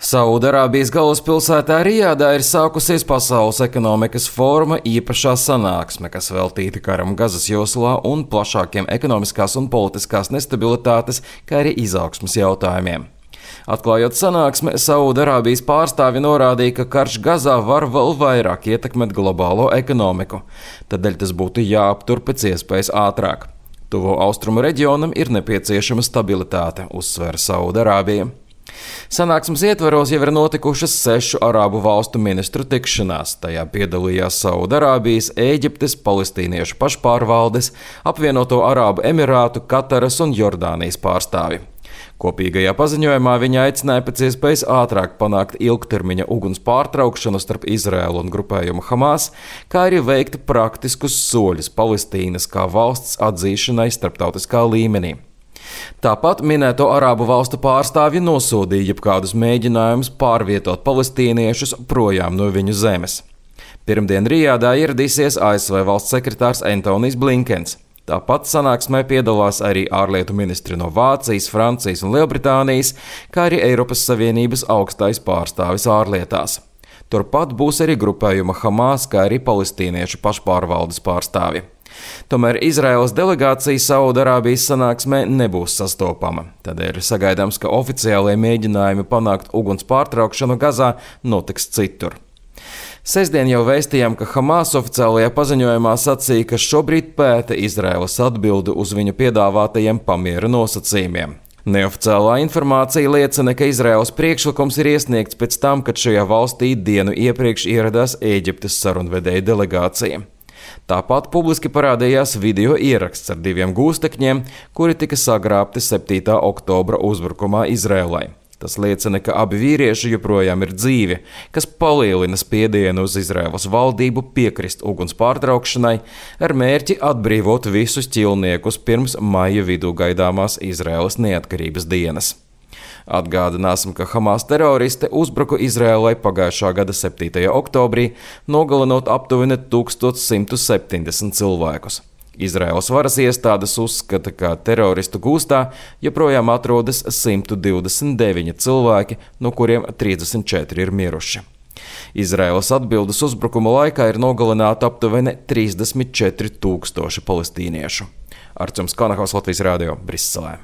Saudarābijas galvaspilsētā Rijādā ir sākusies Pasaules ekonomikas fóruma īpašā sanāksme, kas veltīta karam Gazas joslā un plašākiem ekonomiskās un politiskās nestabilitātes, kā arī izaugsmes jautājumiem. Atklājot sanāksmi, Saudarābijas pārstāvi norādīja, ka karš Gazā var vēl vairāk ietekmēt globālo ekonomiku, tādēļ tas būtu jāaptur pēc iespējas ātrāk. Tuvo austrumu reģionam ir nepieciešama stabilitāte, uzsver Saudarābija. Sanāksmes ietvaros jau ir notikušas 6 arābu valstu ministru tikšanās. Tajā piedalījās Saudarābijas, Ēģiptes, palestīniešu pašpārvaldes, apvienoto Arābu Emirātu, Kataras un Jordānijas pārstāvi. Kopīgajā paziņojumā viņi aicināja pēc iespējas ātrāk panākt ilgtermiņa uguns pārtraukšanu starp Izraēlu un grupējumu Hamas, kā arī veikt praktiskus soļus Palestīnas kā valsts atzīšanai starptautiskā līmenī. Tāpat minēto arābu valstu pārstāvji nosodīja jebkādus mēģinājumus pārvietot palestīniešus projām no viņu zemes. Pirmdien Rijādā ieradīsies ASV valsts sekretārs Antonijs Blinkens. Tāpat sanāksmē piedalās arī ārlietu ministri no Vācijas, Francijas un Lielbritānijas, kā arī Eiropas Savienības augstais pārstāvis ārlietās. Turpat būs arī grupējuma Hamas, kā arī palestīniešu pašpārvaldes pārstāvi. Tomēr Izraēlas delegācija Saudarābijas sanāksmē nebūs sastopama. Tādēļ sagaidāms, ka oficiālie mēģinājumi panākt uguns pārtraukšanu Gazā notiks citur. Sestdien jau vēstījām, ka Hamas oficiālajā paziņojumā sacīja, ka šobrīd pēta Izraēlas atbildi uz viņu piedāvātajiem pamiera nosacījumiem. Neoficiālā informācija liecina, ka Izraēlas priekšlikums ir iesniegts pēc tam, kad šajā valstī dienu iepriekš ieradās Ēģiptes sarunvedēja delegācija. Tāpat publiski parādījās video ieraksts ar 2 gūstekņiem, kuri tika sagrābti 7. oktobra uzbrukumā Izraēlai. Tas liecina, ka abi vīrieši joprojām ir dzīvi, kas palielina spiedienu uz Izraēlas valdību piekrist uguns pārtraukšanai ar mērķi atbrīvot visus ķilniekus pirms maija vidū gaidāmās Izraēlas neatkarības dienas. Atgādināsim, ka Hamas teroristi uzbruka Izraēlai pagājušā gada 7. oktobrī, nogalinot aptuveni 1170 cilvēkus. Izraēlas varas iestādes uzskata, ka teroristu gūstā joprojām atrodas 129 cilvēki, no kuriem 34 ir miruši. Izraēlas atbildes uzbrukuma laikā ir nogalināti aptuveni 34 000 palestīniešu. Artjums Kanahaus, Latvijas radio, Briselē.